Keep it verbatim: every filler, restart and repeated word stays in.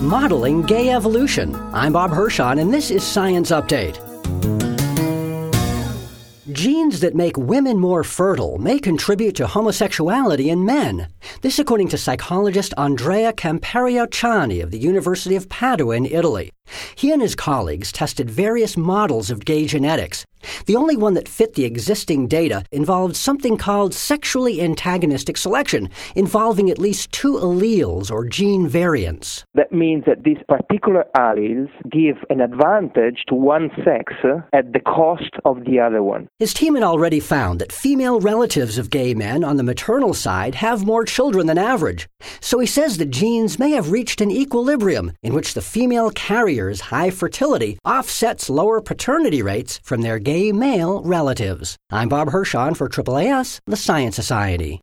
Modeling Gay Evolution. I'm Bob Hirschon, and this is Science Update. Genes that make women more fertile may contribute to homosexuality in men. This according to psychologist Andrea Campariochani of the University of Padua in Italy. He and his colleagues tested various models of gay genetics. The only one that fit the existing data involved something called sexually antagonistic selection, involving at least two alleles or gene variants. That means that these particular alleles give an advantage to one sex at the cost of the other one. His team had already found that female relatives of gay men on the maternal side have more children than average. So he says the genes may have reached an equilibrium in which the female carrier's high fertility offsets lower paternity rates from their gay male relatives. I'm Bob Hirschon for A A A S, the Science Society.